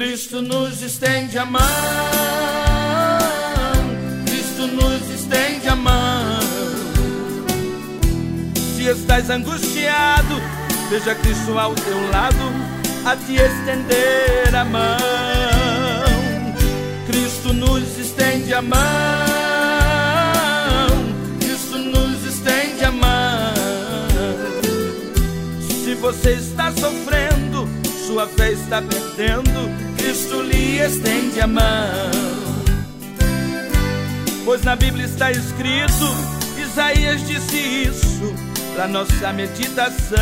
Cristo nos estende a mão, Cristo nos estende a mão. Se estás angustiado, veja Cristo ao teu lado, a te estender a mão. Cristo nos estende a mão, Cristo nos estende a mão. Se você está sofrendo, sua fé está perdendo, Cristo lhe estende a mão. Pois na Bíblia está escrito, Isaías disse isso para nossa meditação: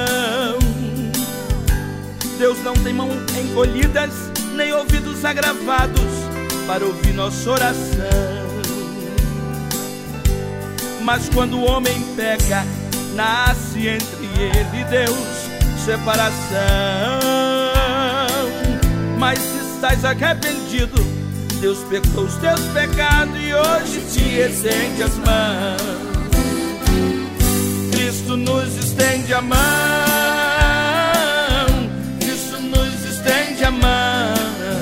Deus não tem mãos encolhidas, nem ouvidos agravados para ouvir nossa oração. Mas quando o homem peca, nasce entre ele e Deus separação. Mas se estás arrependido, Deus perdoa os teus pecados e hoje te estende as mãos. Cristo nos estende a mão, Cristo nos estende a mão.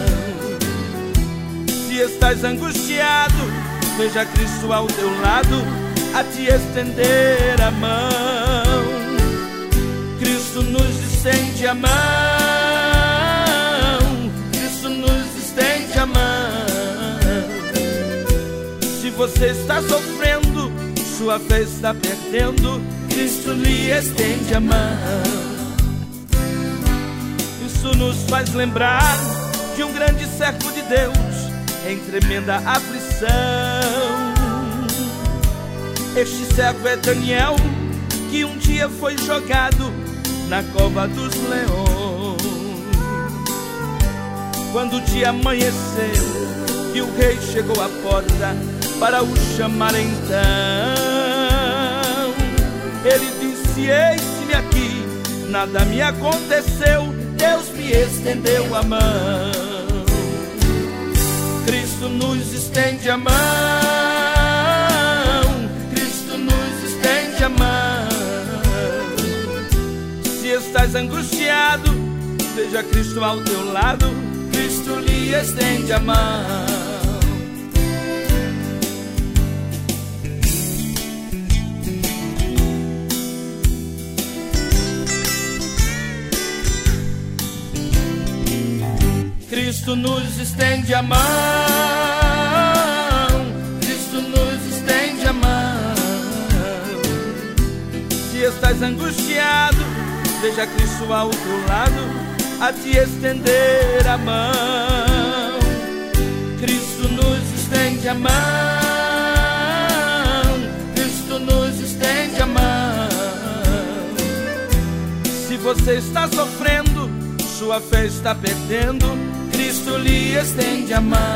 Se estás angustiado, veja Cristo ao teu lado, a te estender a mão. Cristo nos estende a mão, Cristo nos estende a mão. Se você está sofrendo, sua fé está perdendo, Cristo lhe estende a mão. Isso nos faz lembrar de um grande servo de Deus em tremenda aflição. Este servo é Daniel, que um dia foi jogado na cova dos leões. Quando o dia amanheceu e o rei chegou à porta para o chamar então, ele disse: eis-me aqui, nada me aconteceu, Deus me estendeu a mão. Cristo nos estende a mão, Cristo nos estende a mão. Se estás angustiado, veja Cristo ao teu lado, Cristo lhe estende a mão. Cristo nos estende a mão, Cristo nos estende a mão. Se estás angustiado, veja Cristo ao teu lado, a te estender a mão. Cristo nos estende a mão, Cristo nos estende a mão. Se você está sofrendo, sua fé está perdendo, Cristo lhe estende a mão.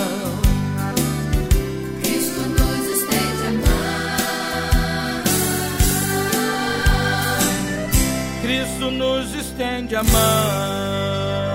Cristo nos estende a mão. Cristo nos estende a mão.